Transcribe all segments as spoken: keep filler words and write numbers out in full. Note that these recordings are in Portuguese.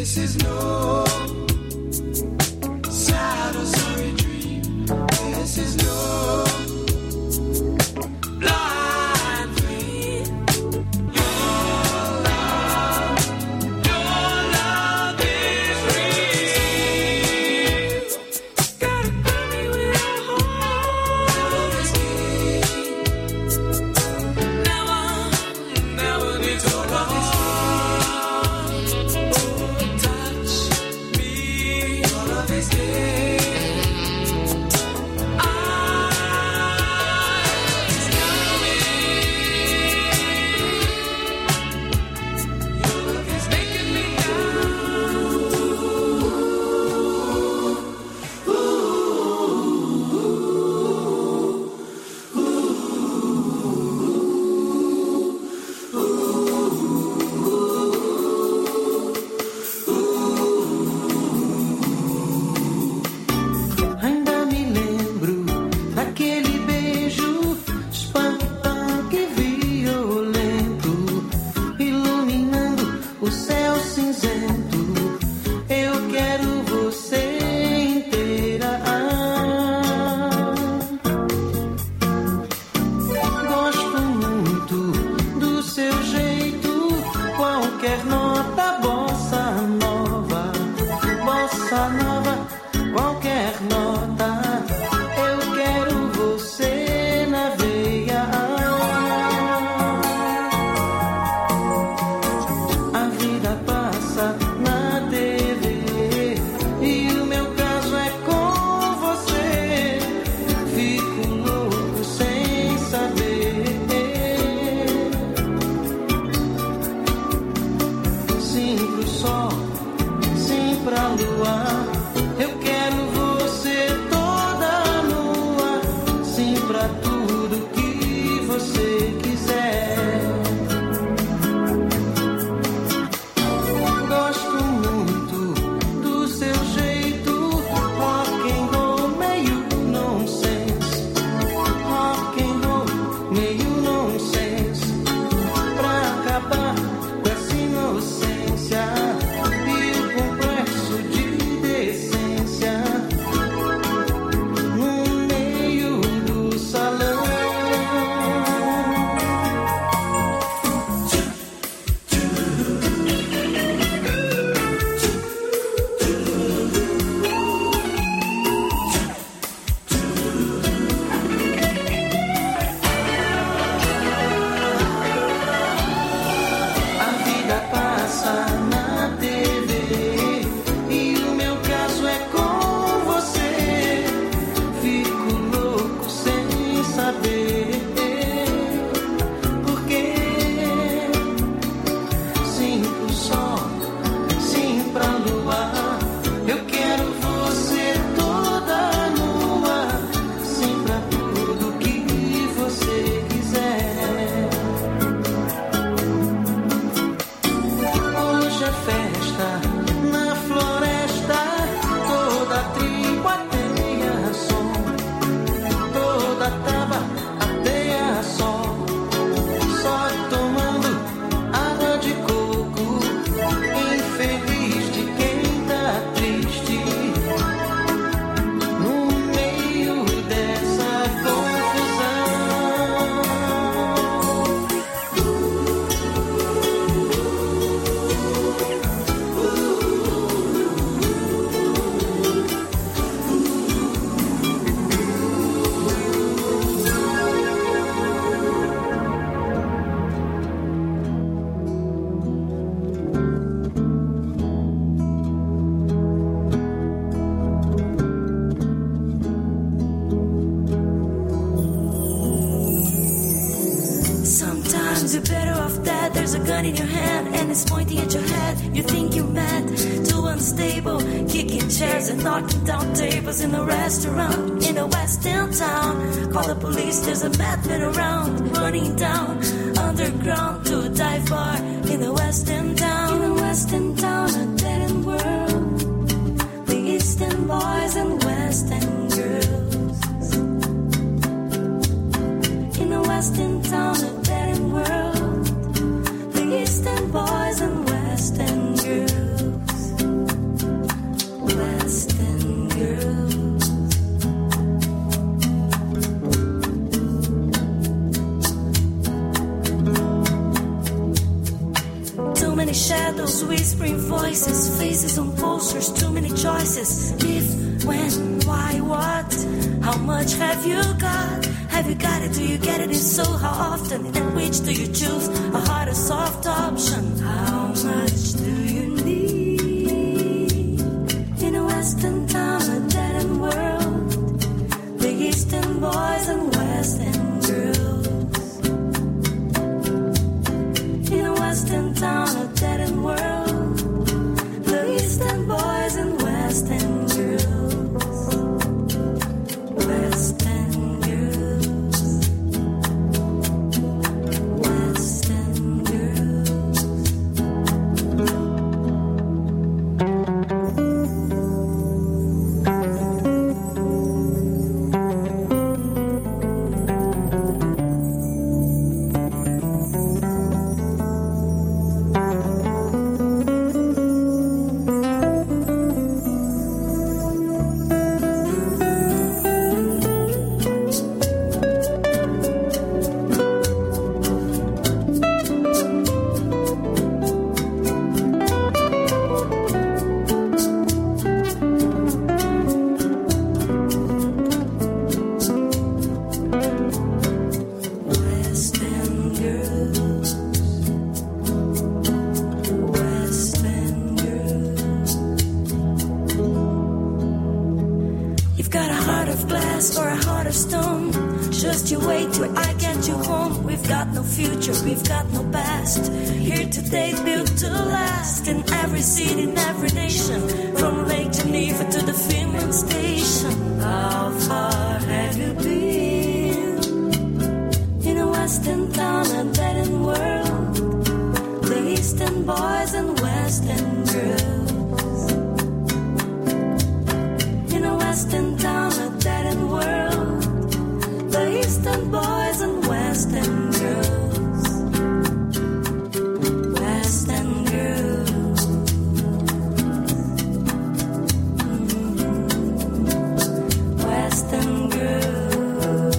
This is no sad or sorry dream. This is no blind faith. Your love, your love is real. Gotta burn me with your heart. Love is deep. Never, never need to love. There's a madman around, running down underground to die far in the western town. In the western town, a dead end world. The eastern boys and western girls. In the western town, a dead end world. The eastern boys and western girls. Names, faces on posters, too many choices. If, when, why, what? How much have you got? Have you got it? Do you get it? If so, how often? And which do you choose? A hard or soft option? How much do you need? In a western town, a dead-end world, the eastern boys and western girls. In a western town, a dead-end world, the eastern boys and western girls. Western girls. Western girls. Western girls. Western girls. You've got a heart of glass or a heart of stone. Just you wait till I get you home. We've got no future, we've got no past. Here today, built to last. In every city, in every nation, from Lake Geneva to the Finland station. How far have you been? In a western town, a dead-end world, the eastern boys and western girls. In a western town, a dead-end world, the eastern boys and western girls. Western girls. Mm. Western girls.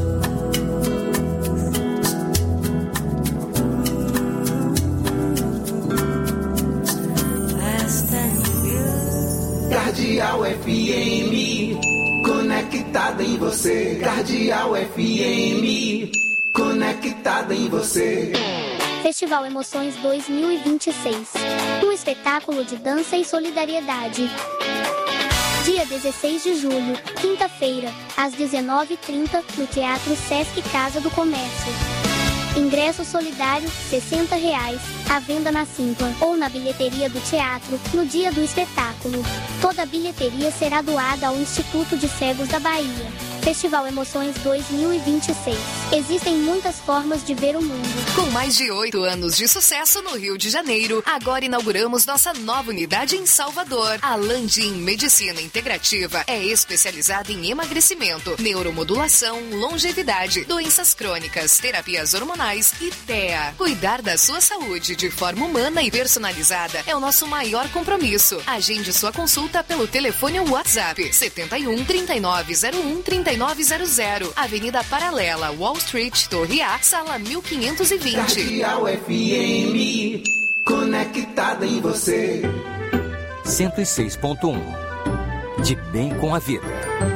Western girls. Cardeal F M, conectada em você. Cardeal F M, conectada em você. Festival Emoções dois mil e vinte e seis. Um espetáculo de dança e solidariedade. Dia dezesseis de julho, quinta-feira, às dezenove e trinta, no Teatro Sesc Casa do Comércio. Ingresso solidário, sessenta reais, à venda na Simpla ou na bilheteria do teatro, no dia do espetáculo. Toda a bilheteria será doada ao Instituto de Cegos da Bahia. Festival Emoções dois mil e vinte e seis. Existem muitas formas de ver o mundo. Com mais de oito anos de sucesso no Rio de Janeiro, agora inauguramos nossa nova unidade em Salvador. A Landim Medicina Integrativa é especializada em emagrecimento, neuromodulação, longevidade, doenças crônicas, terapias hormonais e T E A. Cuidar da sua saúde de forma humana e personalizada é o nosso maior compromisso. Agende sua consulta pelo telefone ou WhatsApp setenta e um, trinta e nove zero um, trinta e nove zero zero, Avenida Paralela, Wall Street, Torre A, Sala mil quinhentos e vinte. Cardeal F M, conectada em você. cento e seis ponto um. De bem com a vida.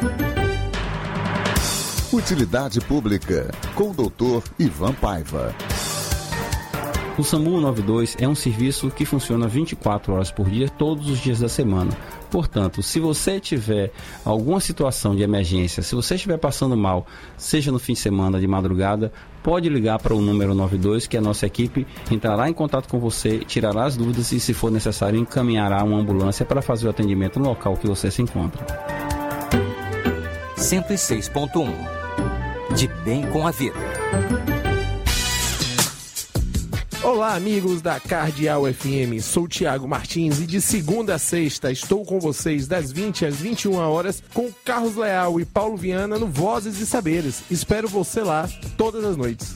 Utilidade Pública, com o doutor Ivan Paiva. O SAMU noventa e dois é um serviço que funciona vinte e quatro horas por dia, todos os dias da semana. Portanto, se você tiver alguma situação de emergência, se você estiver passando mal, seja no fim de semana, de madrugada, pode ligar para o número noventa e dois, que a nossa equipe entrará em contato com você, tirará as dúvidas e, se for necessário, encaminhará uma ambulância para fazer o atendimento no local que você se encontra. cento e seis ponto um. De bem com a vida. Olá, amigos da Cardeal F M, sou Tiago Martins e de segunda a sexta estou com vocês das vinte às vinte e uma horas com Carlos Leal e Paulo Viana no Vozes e Saberes. Espero você lá todas as noites.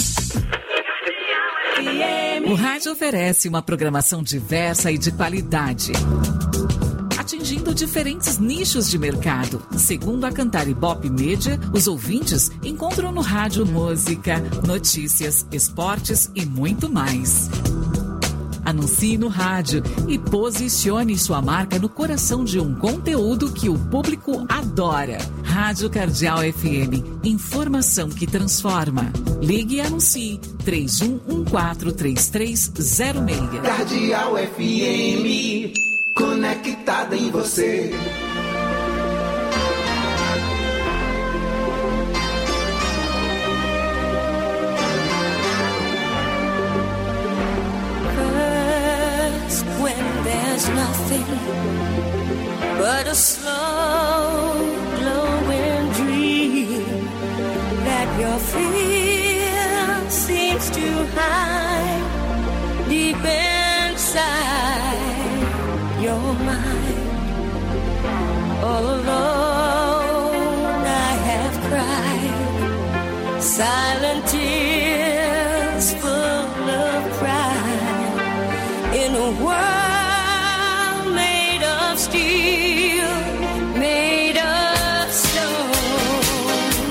O rádio oferece uma programação diversa e de qualidade, atingindo diferentes nichos de mercado. Segundo a Cantar Ibope Media, os ouvintes encontram no rádio música, notícias, esportes e muito mais. Anuncie no rádio e posicione sua marca no coração de um conteúdo que o público adora. Rádio Cardeal F M. Informação que transforma. Ligue e anuncie três um um quatro, três três zero seis. Cardeal F M, conectada em você. There's nothing but a slow glowing dream that your fear seems to hide deep inside your mind. All alone I have cried silent tears full of pride in a world steel made of stone.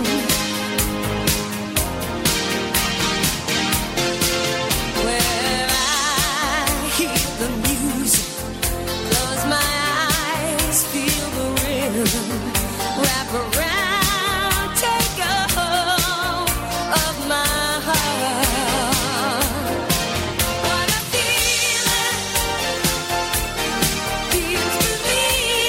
Where I hear the music, close my eyes, feel the rhythm, wrap around, take a hold of my heart. What a feeling feels to me.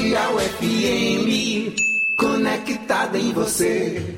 Cardeal F M, conectada em você.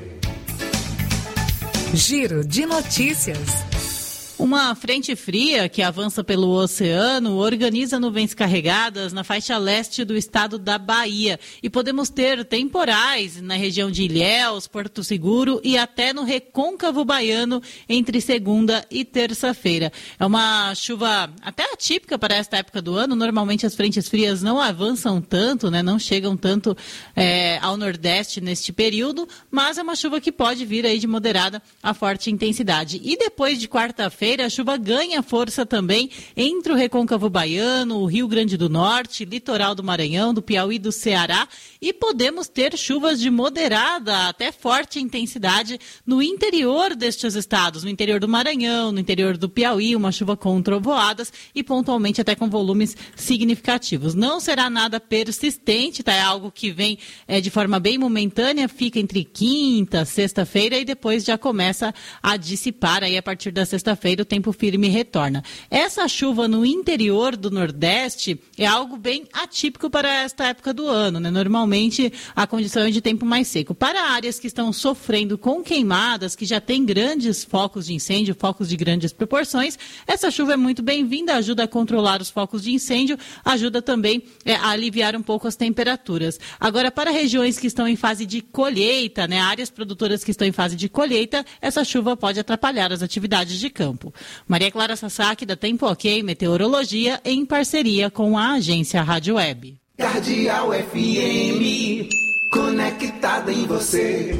Giro de notícias. Uma frente fria que avança pelo oceano organiza nuvens carregadas na faixa leste do estado da Bahia e podemos ter temporais na região de Ilhéus, Porto Seguro e até no Recôncavo Baiano entre segunda e terça-feira. É uma chuva até atípica para esta época do ano. Normalmente as frentes frias não avançam tanto, né? Não chegam tanto é, ao Nordeste neste período, mas é uma chuva que pode vir aí de moderada a forte intensidade. E depois de quarta-feira, a chuva ganha força também entre o Recôncavo Baiano, o Rio Grande do Norte, litoral do Maranhão, do Piauí e do Ceará, e podemos ter chuvas de moderada até forte intensidade no interior destes estados, no interior do Maranhão, no interior do Piauí, uma chuva com trovoadas e pontualmente até com volumes significativos. Não será nada persistente, tá? É algo que vem é, de forma bem momentânea, fica entre quinta, sexta-feira e depois já começa a dissipar aí a partir da sexta-feira. O tempo firme retorna. Essa chuva no interior do Nordeste é algo bem atípico para esta época do ano, né? Normalmente a condição é de tempo mais seco. Para áreas que estão sofrendo com queimadas, que já têm grandes focos de incêndio, focos de grandes proporções, essa chuva é muito bem-vinda, ajuda a controlar os focos de incêndio, ajuda também é, a aliviar um pouco as temperaturas. Agora, para regiões que estão em fase de colheita, né? Áreas produtoras que estão em fase de colheita, essa chuva pode atrapalhar as atividades de campo. Maria Clara Sasaki, da Tempo Ok Meteorologia, em parceria com a agência Rádio Web. Cardeal F M, conectada em você.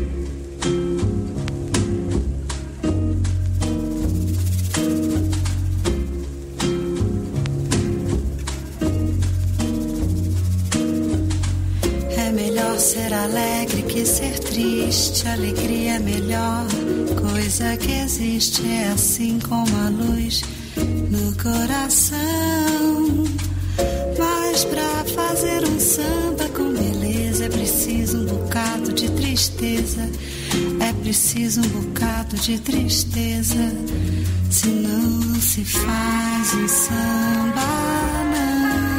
É melhor ser alegre que ser triste. Alegria é melhor coisa que existe. É assim como a luz no coração. Mas pra fazer um samba com beleza é preciso um bocado de tristeza. É preciso um bocado de tristeza. Senão não se faz um samba, não.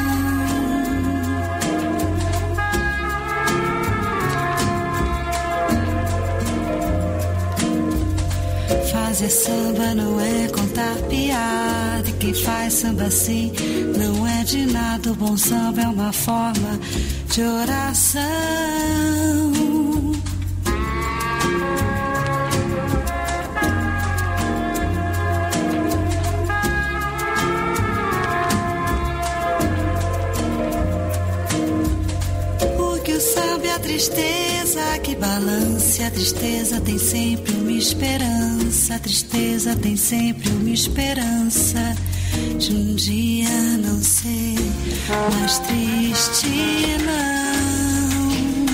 Fazer samba não é contar piada. E quem faz samba assim não é de nada. O bom samba é uma forma de oração. Porque o samba é a tristeza que balance. A tristeza tem sempre uma esperança. A tristeza tem sempre uma esperança de um dia não ser mais triste, não.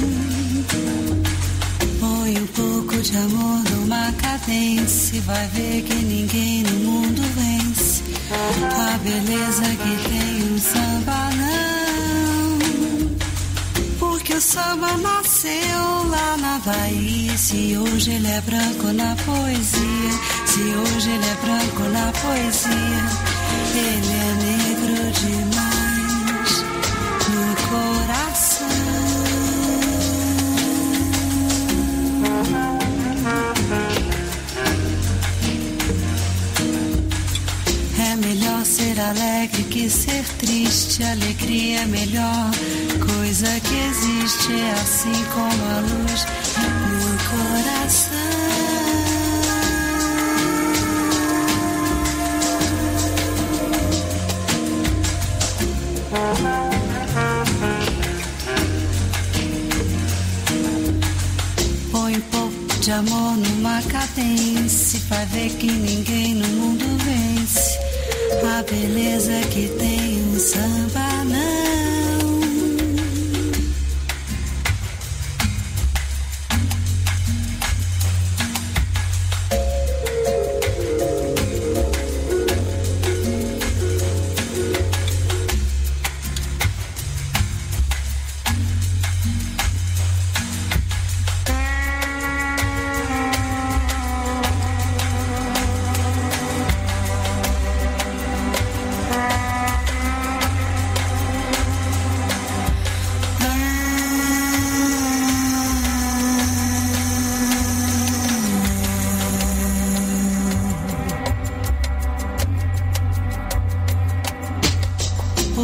Põe um pouco de amor numa cadência e vai ver que ninguém no mundo vence a beleza que tem um samba, não. Porque o samba nasceu lá na Bahia. Se hoje ele é branco na poesia, se hoje ele é branco na poesia, ele é negro demais no coração. É melhor ser alegre que ser triste. Alegria é a melhor coisa que existe. É assim como a luz no coração. Põe um pouco de amor numa cadência e vai ver que ninguém no mundo vence a beleza que tem um samba, não.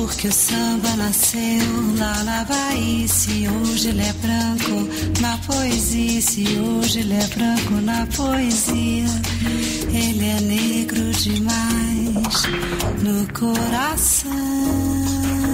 porque o samba nasceu lá na Bahia. Se hoje ele é branco na poesia, se hoje ele é branco na poesia, ele é negro demais no coração.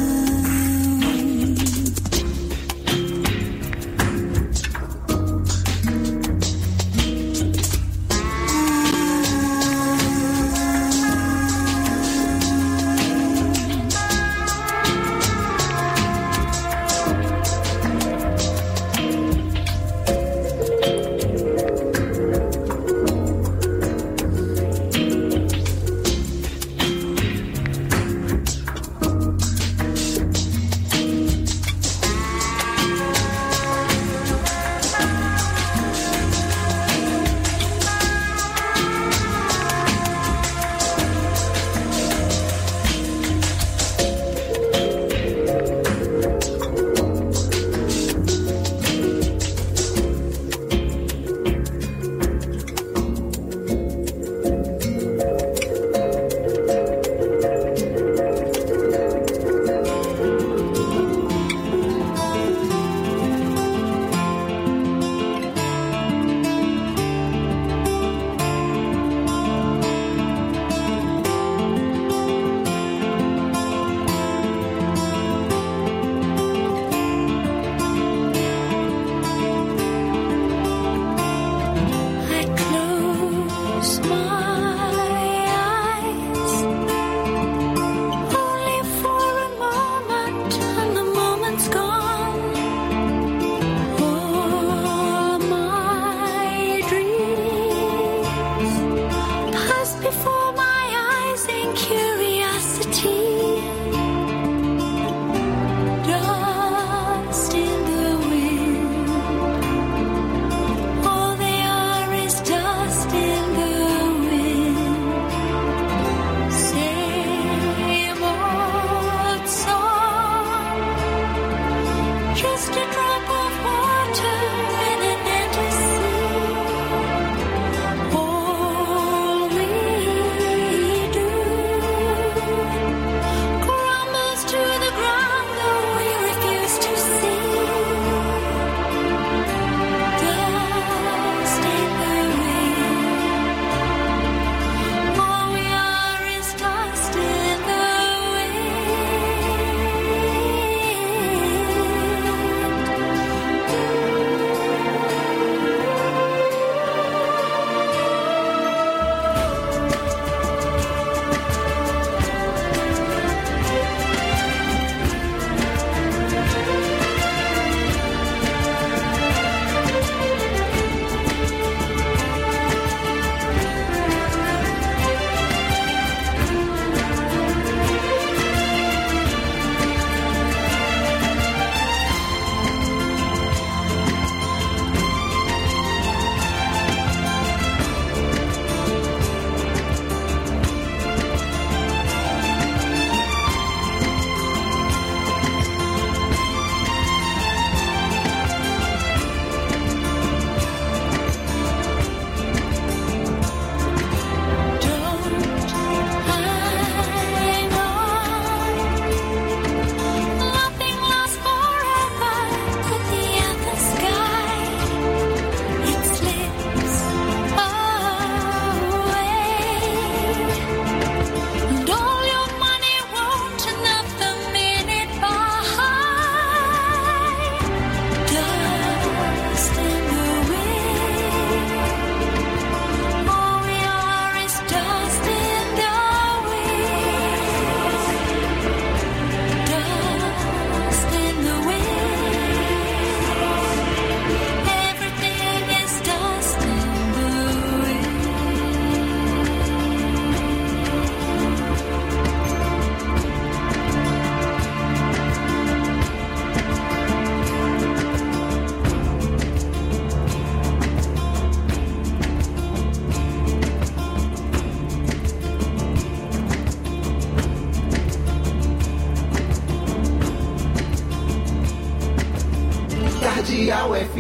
Cardeal F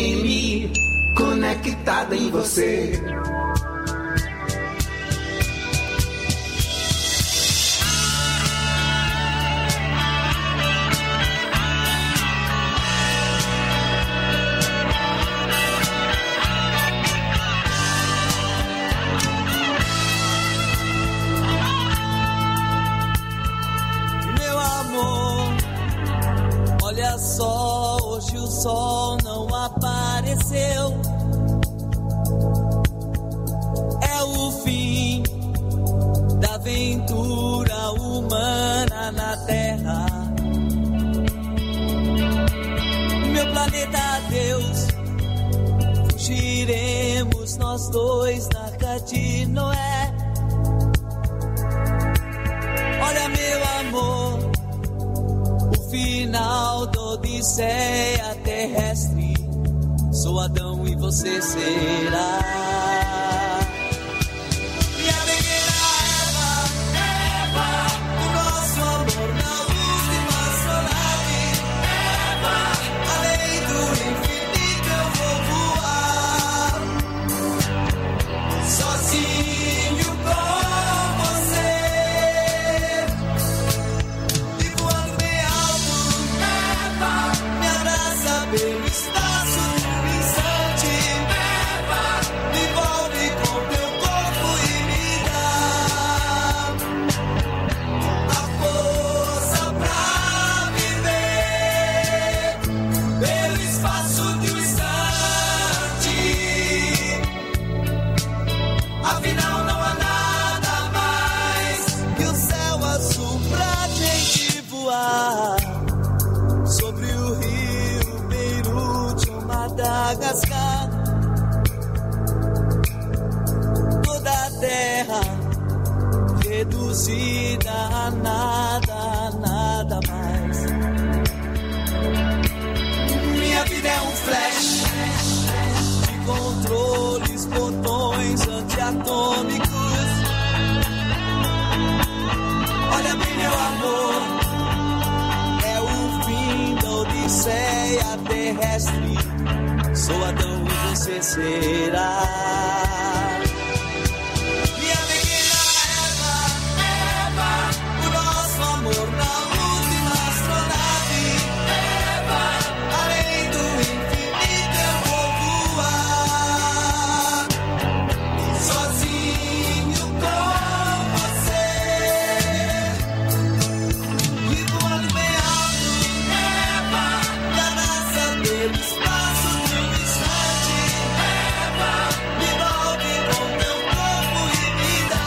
M, conectada em você. sol não apareceu. É o fim da aventura humana na Terra. Meu planeta, adeus. Fugiremos nós dois na Arca de Noé. Olha, meu amor, o final da odisseia terrestre. Sou Adão e você será minha pequena Eva, Eva, o nosso amor na última astronave. Eva, além do infinito eu vou voar, sozinho com você, e voando bem alto. Eva, me abraça pelo espaço de um instante. Eva, me envolve com teu corpo e me dá a força pra viver pelo espaço de um instante. Afinal não há nada mais que o céu azul pra gente voar sobre o rio Beirute ou Madagascar. Toda a terra reduzida a nada, a nada mais. Minha vida é um flash de controles, botões antiatômicos. Olha bem, meu amor, é o fim da odisseia terrestre. Sou Adão e você será minha pequena Eva, Eva, o nosso amor na última astronave. Eva, além do infinito eu vou voar, sozinho com você, e voando bem alto. Eva, me abraça pelo espaço de um instante. Eva, me envolve com teu corpo e me dá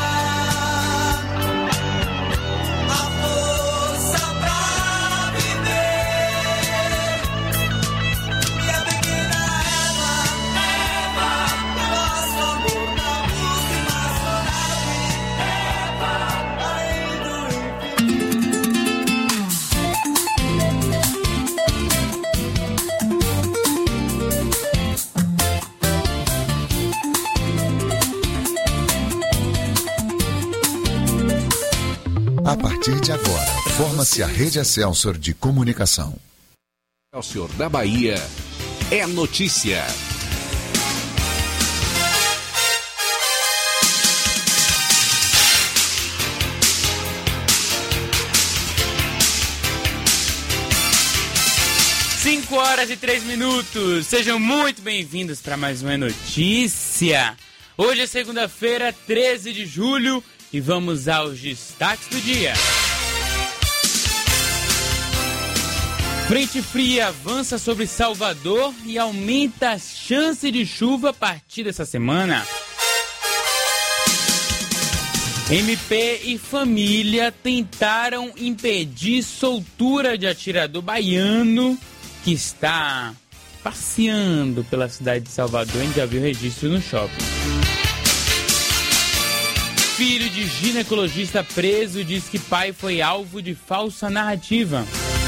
a força pra viver. Minha pequena Eva, Eva, o nosso amor na última astronave. Eva, além do A partir de agora, forma-se a Rede Excelsior de Comunicação. Excelsior da Bahia é notícia. cinco horas e três minutos. Sejam muito bem-vindos para mais uma notícia. Hoje é segunda-feira, treze de julho, e vamos aos destaques do dia. Frente fria avança sobre Salvador e aumenta a chance de chuva a partir dessa semana. M P e família tentaram impedir soltura de atirador baiano que está passeando pela cidade de Salvador. A gente já viu registro no shopping. Filho de ginecologista preso diz que pai foi alvo de falsa narrativa.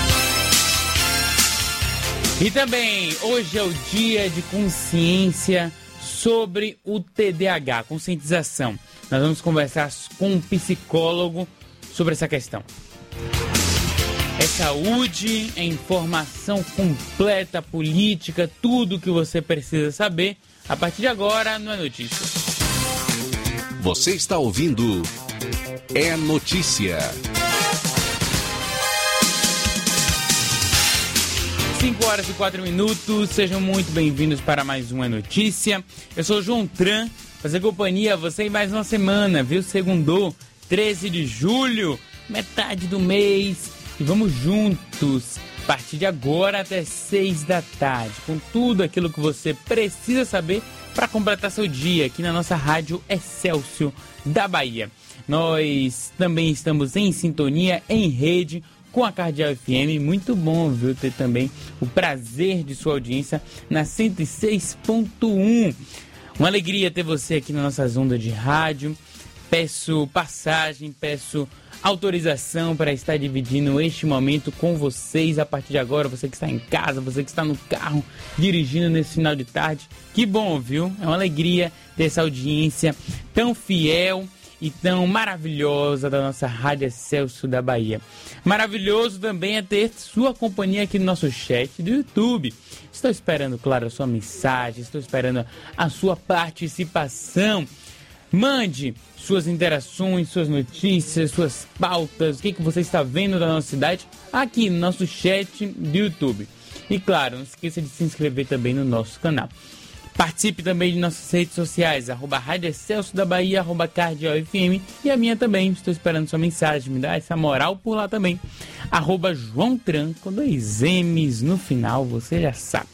E também, hoje é o dia de consciência sobre o T D A H, conscientização. Nós vamos conversar com um psicólogo sobre essa questão. É saúde, é informação completa, política, tudo o que você precisa saber. A partir de agora, não é notícia. Você está ouvindo É Notícia. cinco horas e quatro minutos, sejam muito bem-vindos para mais uma notícia. Eu sou o João Tran, fazer companhia a você em mais uma semana, viu? Segundou, treze de julho, metade do mês, e vamos juntos partir de agora até seis da tarde, com tudo aquilo que você precisa saber para completar seu dia aqui na nossa rádio Excelsior da Bahia. Nós também estamos em sintonia, em rede, com a Cardeal F M. Muito bom, viu, ter também o prazer de sua audiência na cento e seis ponto um. Uma alegria ter você aqui na nossa onda de rádio. Peço passagem, peço autorização para estar dividindo este momento com vocês a partir de agora. Você que está em casa, você que está no carro, dirigindo nesse final de tarde. Que bom, viu? É uma alegria ter essa audiência tão fiel e tão maravilhosa da nossa Rádio Excelsior da Bahia. Maravilhoso também é ter sua companhia aqui no nosso chat do YouTube. Estou esperando, claro, a sua mensagem, estou esperando a sua participação. Mande suas interações, suas notícias, suas pautas, o que, que você está vendo da nossa cidade aqui no nosso chat do YouTube. E claro, não esqueça de se inscrever também no nosso canal. Participe também de nossas redes sociais, arroba Rádio Excelsior da Bahia, arroba Cardeal F M, e a minha também. Estou esperando sua mensagem, me dá essa moral por lá também. Arroba João Tran, com dois M's no final, você já sabe.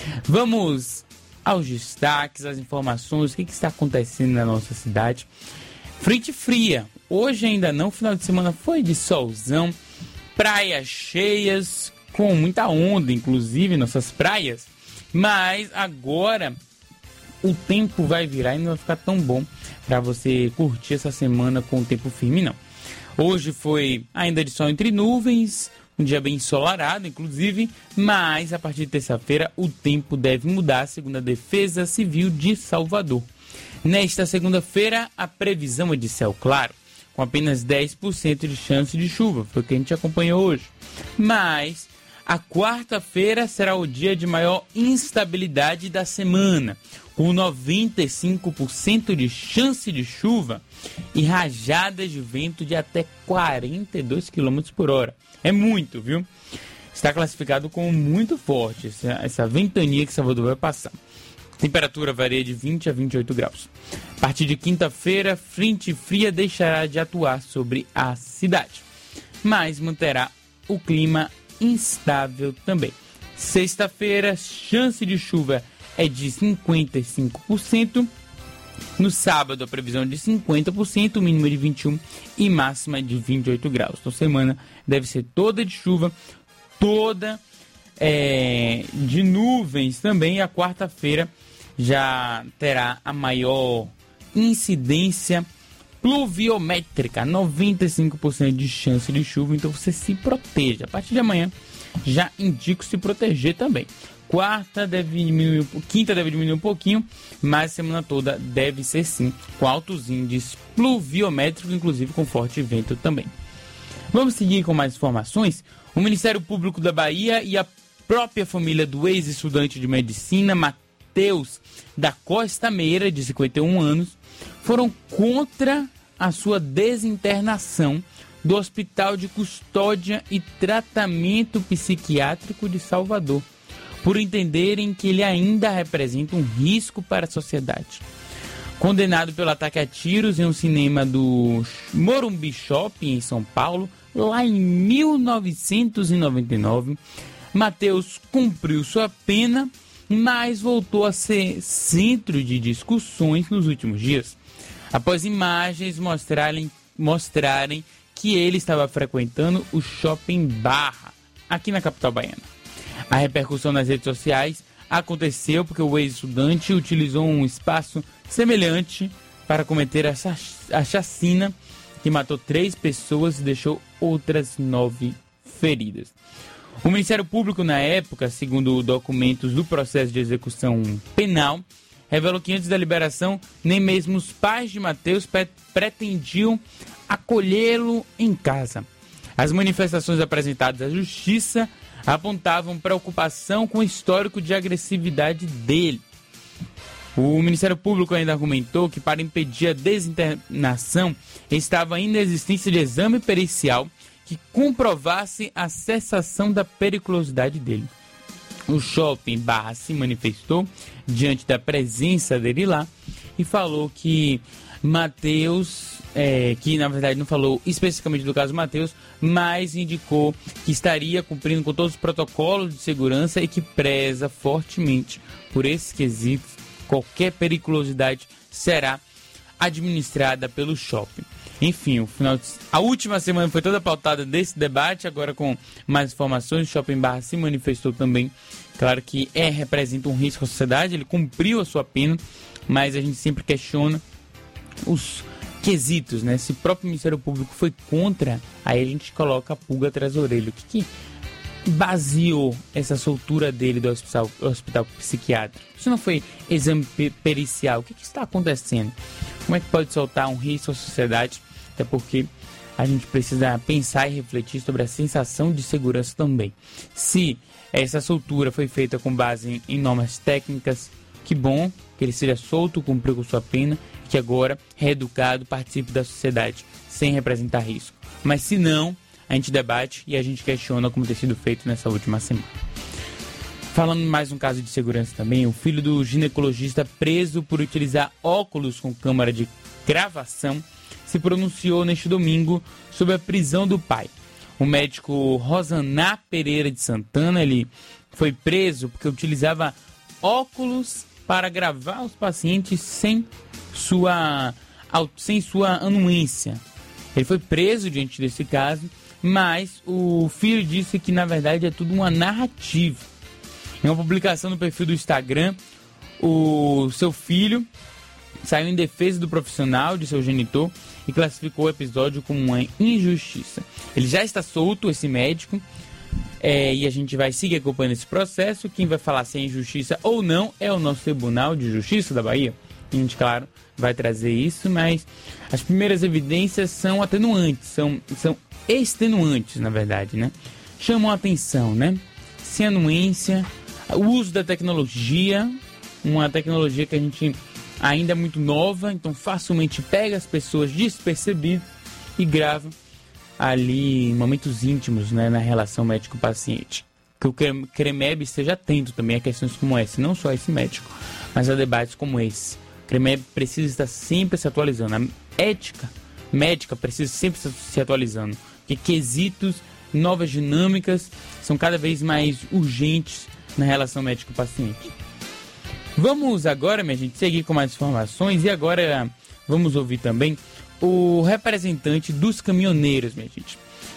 Vamos aos destaques, às informações, o que, que está acontecendo na nossa cidade. Frente fria, hoje ainda não, final de semana foi de solzão, praias cheias, com muita onda, inclusive, nossas praias, mas agora o tempo vai virar e não vai ficar tão bom para você curtir essa semana com o tempo firme, não. Hoje foi ainda de sol entre nuvens, um dia bem ensolarado, inclusive, mas a partir de terça-feira o tempo deve mudar, segundo a Defesa Civil de Salvador. Nesta segunda-feira, a previsão é de céu claro, com apenas dez por cento de chance de chuva, foi o que a gente acompanhou hoje. Mas a quarta-feira será o dia de maior instabilidade da semana, com noventa e cinco por cento de chance de chuva e rajadas de vento de até quarenta e dois quilômetros por hora. É muito, viu? Está classificado como muito forte essa, essa ventania que Salvador vai passar. Temperatura varia de vinte a vinte e oito graus. A partir de quinta-feira, frente fria deixará de atuar sobre a cidade, mas manterá o clima instável também. Sexta-feira, chance de chuva é de cinquenta e cinco por cento. No sábado, a previsão é de cinquenta por cento, mínima de vinte e um e máxima de vinte e oito graus. Então, a semana deve ser toda de chuva, toda é, de nuvens também. E a quarta-feira já terá a maior incidência pluviométrica, noventa e cinco por cento de chance de chuva, então você se proteja. A partir de amanhã já indico se proteger também. Quarta deve diminuir, quinta deve diminuir um pouquinho, mas a semana toda deve ser sim, com altos índices pluviométricos, inclusive com forte vento também. Vamos seguir com mais informações. O Ministério Público da Bahia e a própria família do ex-estudante de medicina, Matheus da Costa Meira, de cinquenta e um anos, foram contra a sua desinternação do Hospital de Custódia e Tratamento Psiquiátrico de Salvador, por entenderem que ele ainda representa um risco para a sociedade. Condenado pelo ataque a tiros em um cinema do Morumbi Shopping, em São Paulo, lá em mil novecentos e noventa e nove, Matheus cumpriu sua pena, mas voltou a ser centro de discussões nos últimos dias, após imagens mostrarem, mostrarem que ele estava frequentando o Shopping Barra, aqui na capital baiana. A repercussão nas redes sociais aconteceu porque o ex-estudante utilizou um espaço semelhante para cometer a, a chacina que matou três pessoas e deixou outras nove feridas. O Ministério Público, na época, segundo documentos do processo de execução penal, revelou que antes da liberação, nem mesmo os pais de Matheus pretendiam acolhê-lo em casa. As manifestações apresentadas à Justiça apontavam preocupação com o histórico de agressividade dele. O Ministério Público ainda argumentou que, para impedir a desinternação, estava ainda a existência de exame pericial que comprovasse a cessação da periculosidade dele. O Shopping Barra se manifestou diante da presença dele lá e falou que Matheus é, que na verdade não falou especificamente do caso Matheus, mas indicou que estaria cumprindo com todos os protocolos de segurança e que preza fortemente por esses quesitos. Qualquer periculosidade será administrada pelo shopping. Enfim, o final de... a última semana foi toda pautada desse debate, agora com mais informações. O Shopping Barra se manifestou também. Claro que é, representa um risco à sociedade, ele cumpriu a sua pena, mas a gente sempre questiona os quesitos, né? Se o próprio Ministério Público foi contra, aí a gente coloca a pulga atrás da orelha. O que, que baseou essa soltura dele do hospital, hospital psiquiátrico? Isso não foi exame pericial? O que, que está acontecendo? Como é que pode soltar um risco à sociedade? Até porque a gente precisa pensar e refletir sobre a sensação de segurança também. Se essa soltura foi feita com base em, em normas técnicas, que bom que ele seja solto, cumpriu com sua pena, e que agora, reeducado, participe da sociedade, sem representar risco. Mas se não, a gente debate e a gente questiona como tem sido feito nessa última semana. Falando mais um caso de segurança também, o filho do ginecologista preso por utilizar óculos com câmara de gravação se pronunciou neste domingo sobre a prisão do pai. O médico Rosaná Pereira de Santana, ele foi preso porque utilizava óculos para gravar os pacientes sem sua, sem sua anuência. Ele foi preso diante desse caso, mas o filho disse que na verdade é tudo uma narrativa. Em uma publicação no perfil do Instagram, o seu filho saiu em defesa do profissional, de seu genitor, e classificou o episódio como uma injustiça. Ele já está solto, esse médico, é, e a gente vai seguir acompanhando esse processo. Quem vai falar se é injustiça ou não é o nosso Tribunal de Justiça da Bahia. A gente, claro, vai trazer isso, mas as primeiras evidências são atenuantes, são, são extenuantes, na verdade, né? Chamam a atenção, né? Sem anuência, o uso da tecnologia, uma tecnologia que a gente ainda é muito nova, então facilmente pega as pessoas despercebidas e grava ali em momentos íntimos, né, na relação médico-paciente. Que o CREMEB esteja atento também a questões como essa, não só esse médico, mas a debates como esse. O CREMEB precisa estar sempre se atualizando, a ética médica precisa sempre se atualizando, porque quesitos, novas dinâmicas são cada vez mais urgentes na relação médico-paciente. Vamos agora, minha gente, seguir com mais informações e agora vamos ouvir também o representante dos caminhoneiros, minha gente.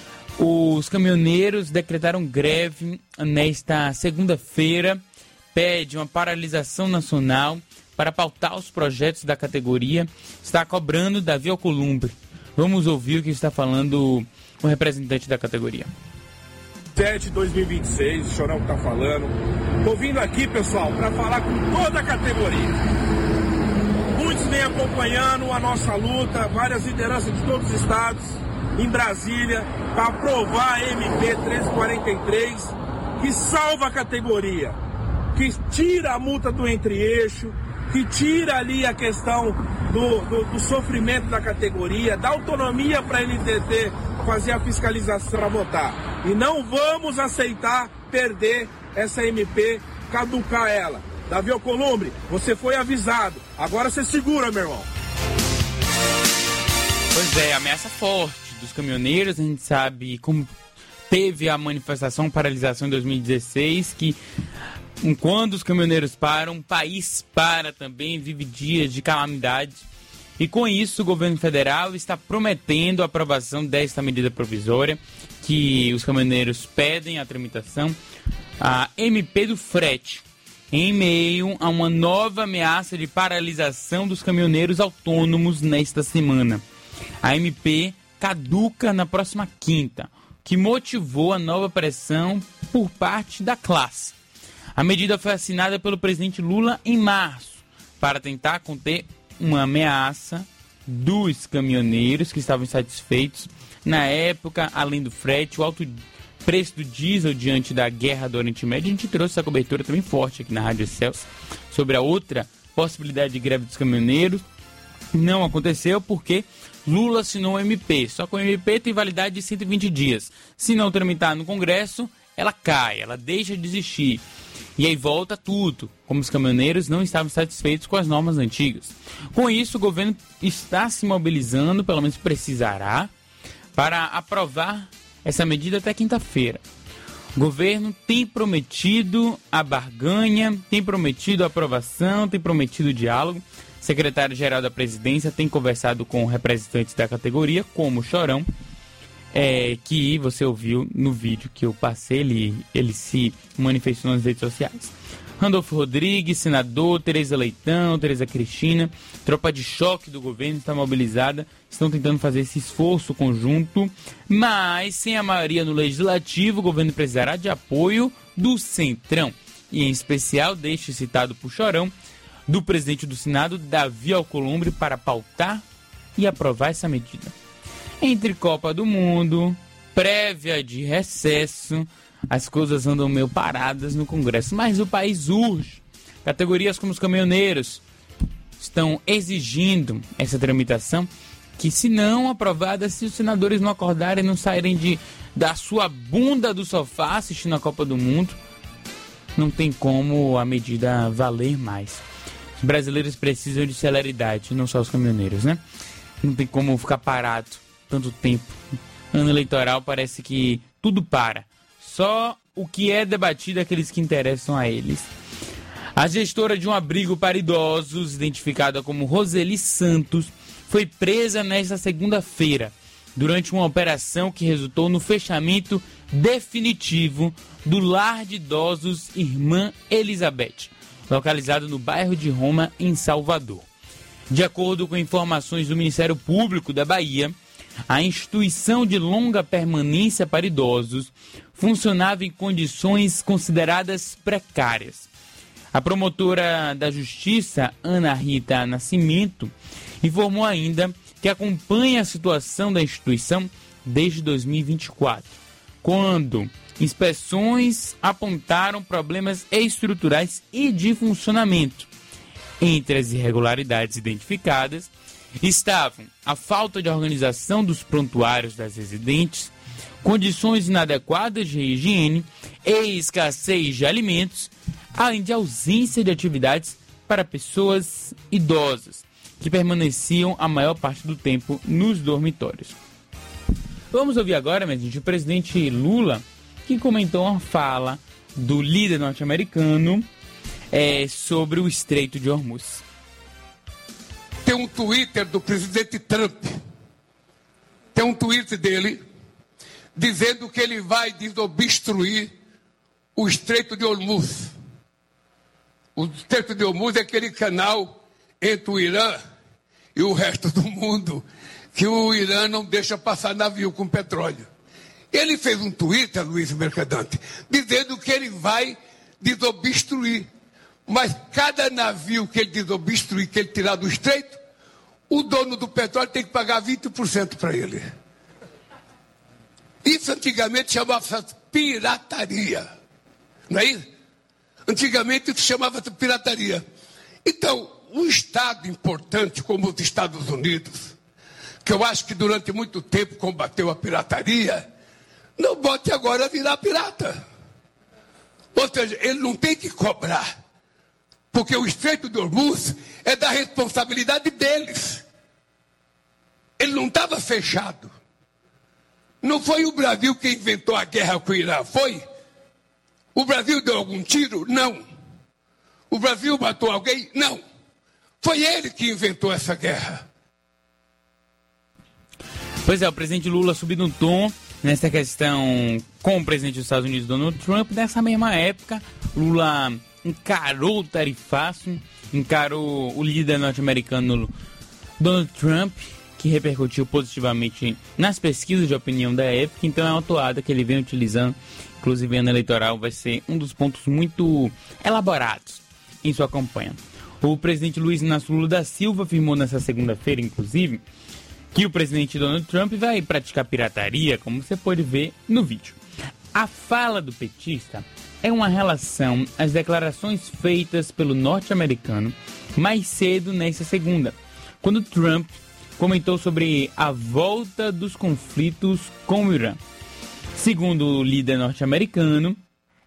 Os caminhoneiros decretaram greve nesta segunda-feira, pede uma paralisação nacional para pautar os projetos da categoria, está cobrando Davi Alcolumbre. Vamos ouvir o que está falando o representante da categoria. sete de dois mil e vinte e seis, o Chorão está falando. Estou vindo aqui, pessoal, para falar com toda a categoria. Muitos vêm acompanhando a nossa luta, várias lideranças de todos os estados, em Brasília, para aprovar a M P trezentos e quarenta e três, que salva a categoria, que tira a multa do entre-eixo, que tira ali a questão do, do, do sofrimento da categoria, dá autonomia para a N T T fazer a fiscalização para votar. E não vamos aceitar perder essa M P, caducar ela. Davi Alcolumbre, você foi avisado. Agora você segura, meu irmão. Pois é, ameaça forte dos caminhoneiros. A gente sabe como teve a manifestação, paralisação em dois mil e dezesseis, que quando os caminhoneiros param, o país para também, vive dias de calamidade. E com isso, o governo federal está prometendo a aprovação desta medida provisória, que os caminhoneiros pedem a tramitação, a M P do frete, em meio a uma nova ameaça de paralisação dos caminhoneiros autônomos nesta semana. A M P caduca na próxima quinta, que motivou a nova pressão por parte da classe. A medida foi assinada pelo presidente Lula em março, para tentar conter uma ameaça dos caminhoneiros que estavam insatisfeitos. Na época, além do frete, o alto preço do diesel diante da guerra do Oriente Médio. A gente trouxe essa cobertura também forte aqui na Rádio Celso sobre a outra possibilidade de greve dos caminhoneiros. Não aconteceu porque Lula assinou o M P. Só que o M P tem validade de cento e vinte dias. Se não tramitar no Congresso, ela cai, ela deixa de existir. E aí volta tudo, como os caminhoneiros não estavam satisfeitos com as normas antigas. Com isso, o governo está se mobilizando, pelo menos precisará, para aprovar essa medida até quinta-feira. O governo tem prometido a barganha, tem prometido a aprovação, tem prometido o diálogo. O secretário-geral da presidência tem conversado com representantes da categoria, como o Chorão, é, que você ouviu no vídeo que eu passei, ele, ele se manifestou nas redes sociais. Randolfo Rodrigues, senador, Tereza Leitão, Tereza Cristina, tropa de choque do governo está mobilizada, estão tentando fazer esse esforço conjunto, mas sem a maioria no legislativo, o governo precisará de apoio do Centrão, e em especial deste citado por Chorão, do presidente do Senado, Davi Alcolumbre, para pautar e aprovar essa medida. Entre Copa do Mundo, prévia de recesso, as coisas andam meio paradas no Congresso, mas o país urge. Categorias como os caminhoneiros estão exigindo essa tramitação, que se não aprovada, se os senadores não acordarem, não saírem de, da sua bunda do sofá assistindo a Copa do Mundo, não tem como a medida valer mais. Os brasileiros precisam de celeridade, não só os caminhoneiros, né? Não tem como ficar parado tanto tempo. Ano eleitoral parece que tudo para. Só o que é debatido é aqueles que interessam a eles. A gestora de um abrigo para idosos, identificada como Roseli Santos, foi presa nesta segunda-feira, durante uma operação que resultou no fechamento definitivo do lar de idosos Irmã Elizabeth, localizado no bairro de Roma, em Salvador. De acordo com informações do Ministério Público da Bahia, a instituição de longa permanência para idosos funcionava em condições consideradas precárias. A promotora da Justiça, Ana Rita Nascimento, informou ainda que acompanha a situação da instituição desde dois mil e vinte e quatro, quando inspeções apontaram problemas estruturais e de funcionamento. Entre as irregularidades identificadas estavam a falta de organização dos prontuários das residentes, condições inadequadas de higiene e escassez de alimentos, além de ausência de atividades para pessoas idosas, que permaneciam a maior parte do tempo nos dormitórios. Vamos ouvir agora, minha gente, o presidente Lula, que comentou uma fala do líder norte-americano é, sobre o Estreito de Hormuz. Tem um Twitter do presidente Trump, tem um tweet dele, dizendo que ele vai desobstruir o Estreito de Hormuz. O Estreito de Hormuz é aquele canal entre o Irã e o resto do mundo, que o Irã não deixa passar navio com petróleo. Ele fez um Twitter, Luiz Mercadante, dizendo que ele vai desobstruir. Mas cada navio que ele desobstruir, que ele tirar do estreito, o dono do petróleo tem que pagar vinte por cento para ele. Isso antigamente chamava-se pirataria. Não é isso? Antigamente isso chamava-se pirataria. Então, um Estado importante como os Estados Unidos, que eu acho que durante muito tempo combateu a pirataria, não bote agora a virar pirata. Ou seja, ele não tem que cobrar. Porque o Estreito de Hormuz é da responsabilidade deles. Ele não estava fechado. Não foi o Brasil que inventou a guerra com o Irã, foi? O Brasil deu algum tiro? Não. O Brasil matou alguém? Não. Foi ele que inventou essa guerra. Pois é, o presidente Lula subiu no tom nessa questão com o presidente dos Estados Unidos, Donald Trump. Nessa mesma época, Lula encarou o tarifaço, encarou o líder norte-americano Donald Trump, que repercutiu positivamente nas pesquisas de opinião da época. Então é uma toada que ele vem utilizando, inclusive ano eleitoral, vai ser um dos pontos muito elaborados em sua campanha. O presidente Luiz Inácio Lula da Silva afirmou nessa segunda-feira, inclusive, que o presidente Donald Trump vai praticar pirataria, como você pode ver no vídeo. A fala do petista é uma relação às declarações feitas pelo norte-americano mais cedo nesta segunda, quando Trump comentou sobre a volta dos conflitos com o Irã. Segundo o líder norte-americano,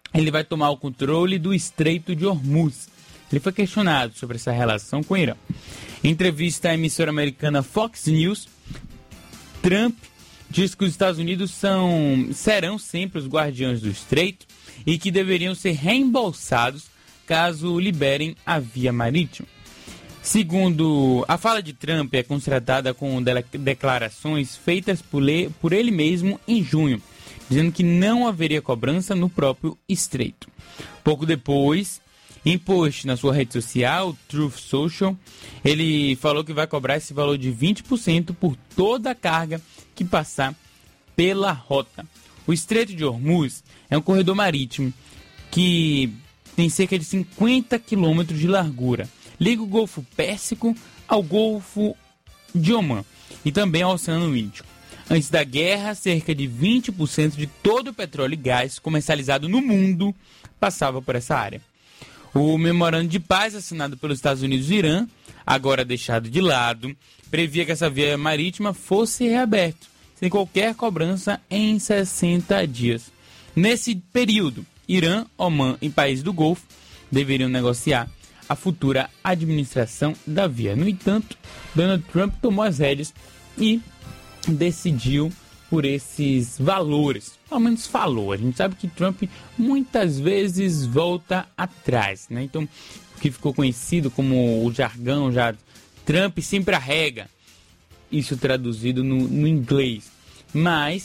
ele vai tomar o controle do Estreito de Hormuz. Ele foi questionado sobre essa relação com o Irã. Em entrevista à emissora americana Fox News, Trump diz que os Estados Unidos são, serão sempre os guardiões do Estreito e que deveriam ser reembolsados caso liberem a via marítima. Segundo a fala de Trump, é constatada com de- declarações feitas por, le- por ele mesmo em junho, dizendo que não haveria cobrança no próprio Estreito. Pouco depois, em post na sua rede social, Truth Social, ele falou que vai cobrar esse valor de vinte por cento por toda a carga que passar pela rota. O Estreito de Hormuz é um corredor marítimo que tem cerca de cinquenta quilômetros de largura. Liga o Golfo Pérsico ao Golfo de Omã e também ao Oceano Índico. Antes da guerra, cerca de vinte por cento de todo o petróleo e gás comercializado no mundo passava por essa área. O memorando de paz assinado pelos Estados Unidos e Irã, agora deixado de lado, previa que essa via marítima fosse reaberta, sem qualquer cobrança em sessenta dias. Nesse período, Irã, Omã e países do Golfo deveriam negociar a futura administração da via. No entanto, Donald Trump tomou as rédeas e decidiu por esses valores. Pelo menos falou. A gente sabe que Trump muitas vezes volta atrás, né? Então, o que ficou conhecido como o jargão já, Trump sempre arrega. Isso traduzido no, no inglês. Mas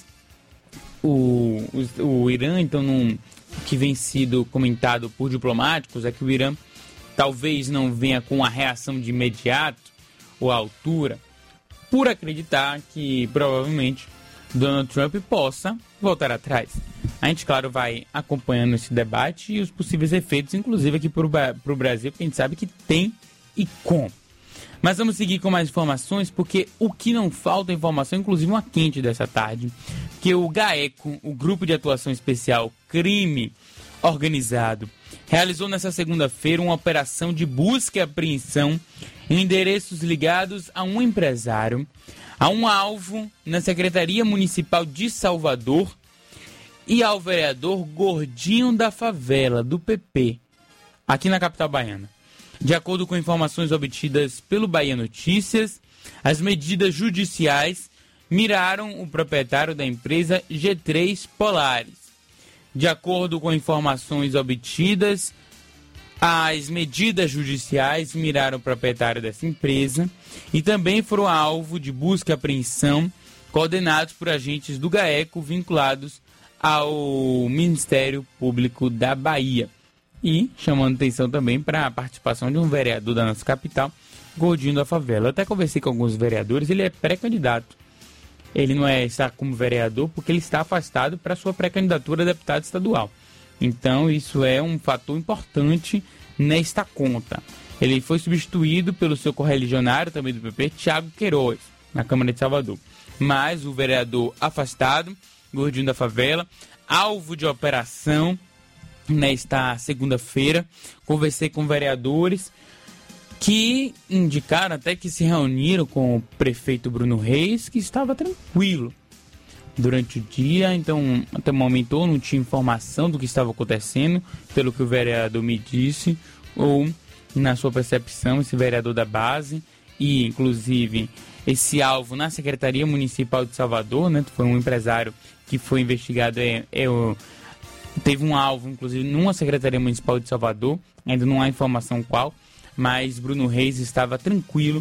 o, o, o Irã, então, num, que vem sido comentado por diplomáticos, é que o Irã talvez não venha com a reação de imediato ou à altura, por acreditar que provavelmente Donald Trump possa voltar atrás. A gente, claro, vai acompanhando esse debate e os possíveis efeitos, inclusive aqui para o Brasil, porque a gente sabe que tem e como. Mas vamos seguir com mais informações, porque o que não falta é informação, inclusive uma quente dessa tarde, que o GAECO, o Grupo de Atuação Especial Crime Organizado, realizou nesta segunda-feira uma operação de busca e apreensão em endereços ligados a um empresário, a um alvo na Secretaria Municipal de Salvador e ao vereador Gordinho da Favela, do P P, aqui na capital baiana. De acordo com informações obtidas pelo Bahia Notícias, as medidas judiciais miraram o proprietário da empresa G três Polaris. De acordo com informações obtidas, as medidas judiciais miraram o proprietário dessa empresa e também foram alvo de busca e apreensão coordenados por agentes do GAECO vinculados ao Ministério Público da Bahia. E chamando atenção também para a participação de um vereador da nossa capital, Gordinho da Favela. Eu até conversei com alguns vereadores, ele é pré-candidato. Ele não é, está como vereador porque ele está afastado para sua pré-candidatura a deputado estadual. Então isso é um fator importante nesta conta. Ele foi substituído pelo seu correligionário também do P P, Thiago Queiroz, na Câmara de Salvador. Mas o vereador afastado, Gordinho da Favela, alvo de operação nesta segunda-feira. Conversei com vereadores que indicaram até que se reuniram com o prefeito Bruno Reis, que estava tranquilo durante o dia, então até o momento não tinha informação do que estava acontecendo, pelo que o vereador me disse, ou na sua percepção, esse vereador da base e inclusive esse alvo na Secretaria Municipal de Salvador, né, foi um empresário que foi investigado, é, é o, teve um alvo inclusive numa Secretaria Municipal de Salvador, ainda não há informação qual, mas Bruno Reis estava tranquilo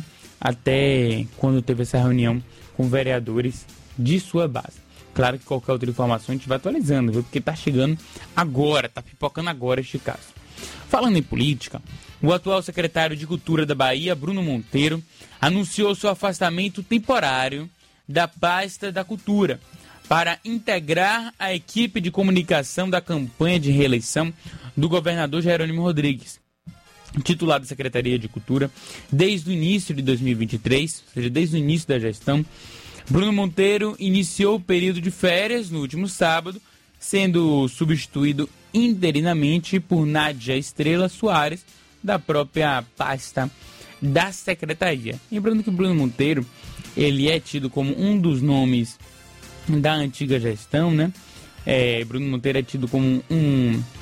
até quando teve essa reunião com vereadores de sua base. Claro que qualquer outra informação a gente vai atualizando, viu? Porque está chegando agora, está pipocando agora este caso. Falando em política, o atual secretário de Cultura da Bahia, Bruno Monteiro, anunciou seu afastamento temporário da pasta da Cultura para integrar a equipe de comunicação da campanha de reeleição do governador Jerônimo Rodrigues. Titular da Secretaria de Cultura desde o início de dois mil e vinte e três, ou seja, desde o início da gestão, Bruno Monteiro iniciou o período de férias no último sábado, sendo substituído interinamente por Nádia Estrela Soares, da própria pasta da Secretaria. Lembrando que Bruno Monteiro, ele é tido como um dos nomes da antiga gestão, né? É, Bruno Monteiro é tido como um,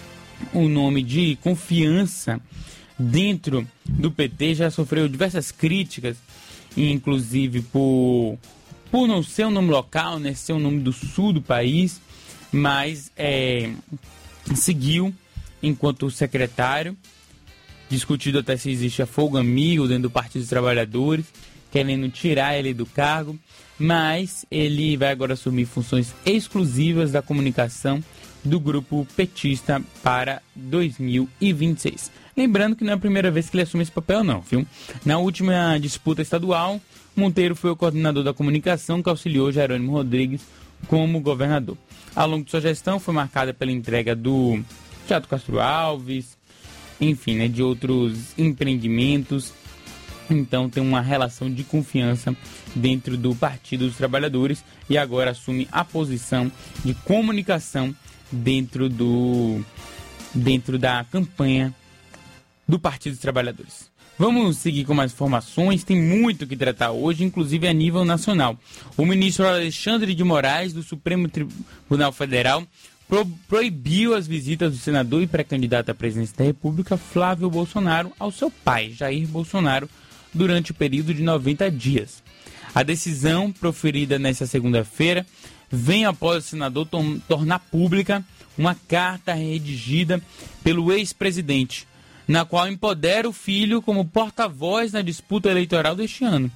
um nome de confiança dentro do P T, já sofreu diversas críticas, inclusive por, por não ser um nome local, né, ser um nome do sul do país, mas é, seguiu enquanto secretário, discutido até se existe a folga amigo dentro do Partido dos Trabalhadores, querendo tirar ele do cargo, mas ele vai agora assumir funções exclusivas da comunicação do grupo petista para dois mil e vinte e seis. Lembrando que não é a primeira vez que ele assume esse papel não, viu? Na última disputa estadual, Monteiro foi o coordenador da comunicação que auxiliou Jerônimo Rodrigues como governador. Ao longo de sua gestão foi marcada pela entrega do Teatro Castro Alves, enfim, né, de outros empreendimentos. Então tem uma relação de confiança dentro do Partido dos Trabalhadores e agora assume a posição de comunicação dentro do dentro da campanha do Partido dos Trabalhadores. Vamos seguir com mais informações, tem muito que tratar hoje, inclusive a nível nacional. O ministro Alexandre de Moraes, do Supremo Tribunal Federal, pro- proibiu as visitas do senador e pré-candidato à presidência da República, Flávio Bolsonaro, ao seu pai, Jair Bolsonaro, durante o período de noventa dias. A decisão, proferida nesta segunda-feira, vem após o senador tom- tornar pública uma carta redigida pelo ex-presidente, na qual empodera o filho como porta-voz na disputa eleitoral deste ano.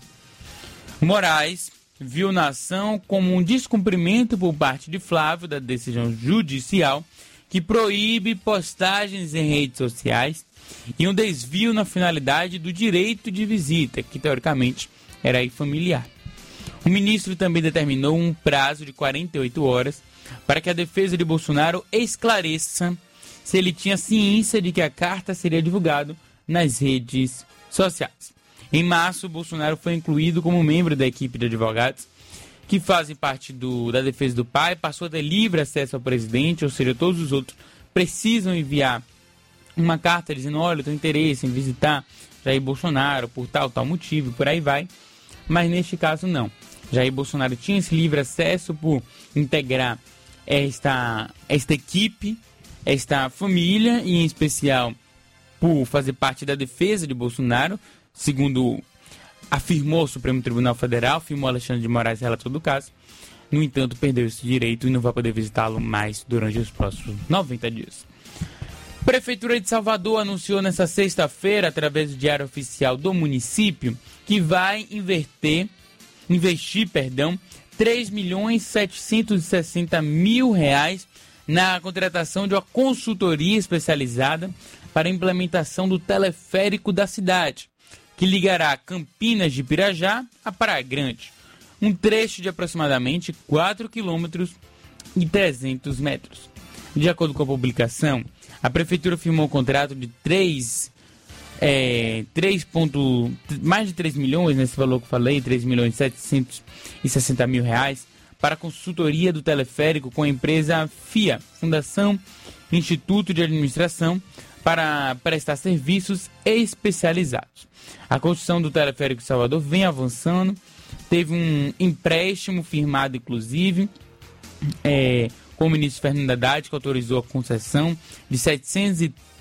Moraes viu na ação como um descumprimento por parte de Flávio da decisão judicial que proíbe postagens em redes sociais e um desvio na finalidade do direito de visita, que teoricamente era aí familiar. O ministro também determinou um prazo de quarenta e oito horas para que a defesa de Bolsonaro esclareça se ele tinha ciência de que a carta seria divulgada nas redes sociais. Em março, Bolsonaro foi incluído como membro da equipe de advogados que fazem parte do, da defesa do pai, passou a ter livre acesso ao presidente, ou seja, todos os outros precisam enviar uma carta dizendo, olha, eu tenho interesse em visitar Jair Bolsonaro por tal, tal motivo, por aí vai. Mas neste caso não. Jair Bolsonaro tinha esse livre acesso por integrar esta, esta equipe, esta família, e em especial por fazer parte da defesa de Bolsonaro, segundo afirmou o Supremo Tribunal Federal, afirmou Alexandre de Moraes, relator do caso. No entanto, perdeu esse direito e não vai poder visitá-lo mais durante os próximos noventa dias. Prefeitura de Salvador anunciou nesta sexta-feira, através do Diário Oficial do município, que vai inverter, investir perdão, três milhões setecentos e sessenta mil reais na contratação de uma consultoria especializada para a implementação do teleférico da cidade, que ligará Campinas de Pirajá a Praia Grande, um trecho de aproximadamente quatro quilômetros e trezentos metros. De acordo com a publicação, a Prefeitura firmou um contrato de três, é, três ponto, mais de três milhões, nesse valor que eu falei, três milhões setecentos e sessenta mil reais, para a consultoria do teleférico com a empresa F I A, Fundação Instituto de Administração, para prestar serviços especializados. A construção do teleférico de Salvador vem avançando, teve um empréstimo firmado, inclusive, é, com o ministro Fernando Haddad, que autorizou a concessão de setecentos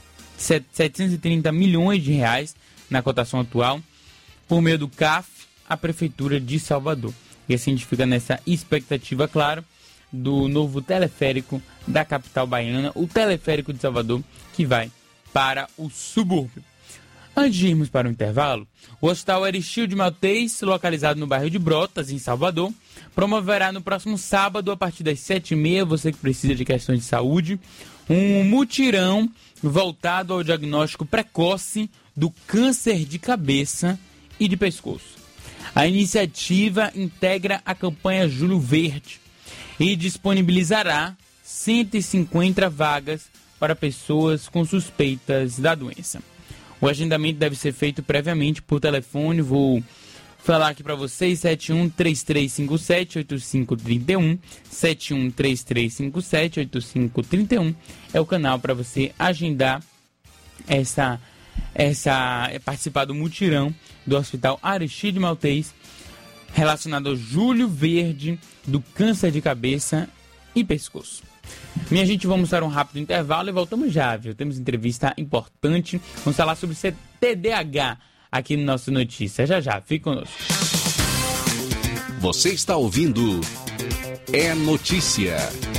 e trinta milhões de reais na cotação atual, por meio do C A F, a Prefeitura de Salvador. E assim a gente fica nessa expectativa, claro, do novo teleférico da capital baiana, o teleférico de Salvador, que vai para o subúrbio. Antes de irmos para o intervalo, o Hospital Aristídio Maltês, localizado no bairro de Brotas, em Salvador, promoverá no próximo sábado, a partir das sete e meia, você que precisa de questões de saúde, um mutirão voltado ao diagnóstico precoce do câncer de cabeça e de pescoço. A iniciativa integra a campanha Julho Verde e disponibilizará cento e cinquenta vagas para pessoas com suspeitas da doença. O agendamento deve ser feito previamente por telefone. Vou falar aqui para vocês, sete um três três cinco sete oito cinco três um, sete um três três cinco sete oito cinco três um é o canal para você agendar essa, essa, participar do mutirão do Hospital Aristídio Maltês, relacionado ao Julho Verde do câncer de cabeça e pescoço. Minha gente, vamos para um rápido intervalo e voltamos já, viu? Temos entrevista importante. Vamos falar sobre T D A H aqui no nosso Notícia. Já já, fique conosco. Você está ouvindo É Notícia.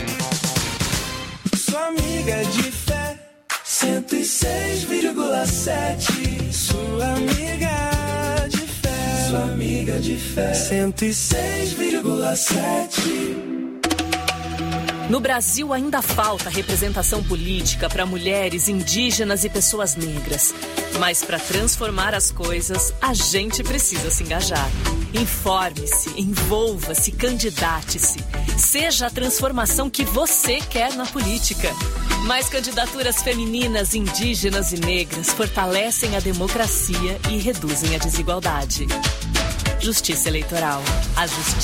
Sua amiga de fé, cento e seis vírgula sete. Sua amiga de fé, sua amiga de fé, cento e seis vírgula sete. No Brasil ainda falta representação política para mulheres, indígenas e pessoas negras. Mas para transformar as coisas, a gente precisa se engajar. Informe-se, envolva-se, candidate-se. Seja a transformação que você quer na política. Mais candidaturas femininas, indígenas e negras fortalecem a democracia e reduzem a desigualdade. Justiça Eleitoral. A justiça